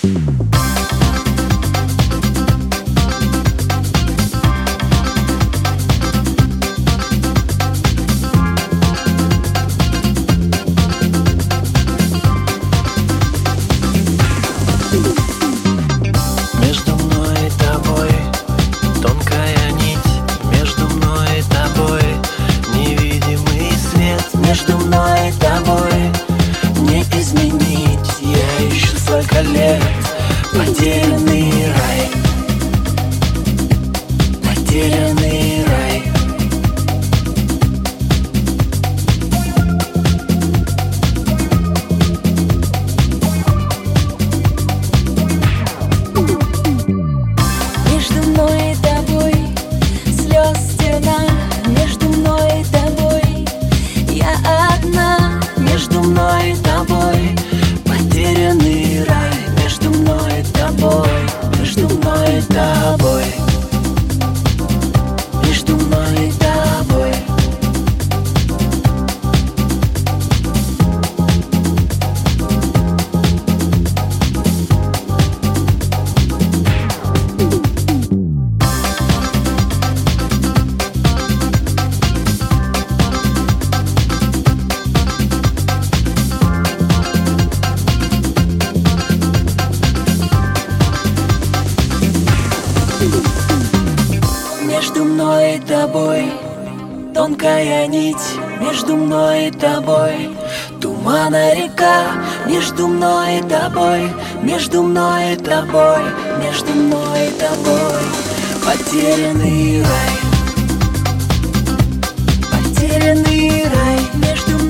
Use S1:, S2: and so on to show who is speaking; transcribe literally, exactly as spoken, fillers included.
S1: Между мной и тобой не изменить. Я ищу столько лет потерянный рай, потерянный рай.
S2: Между мной и тобой слез стена, между мной и тобой я одна.
S1: Между мной и тобой потерянный рай. Между мной и тобой, между мной и тобой, между мной и тобой. Между мной и тобой тонкая нить, между мной и тобой тумана река. Между мной и тобой, между мной и тобой, между мной и тобой потерянный рай, потерянный рай. Между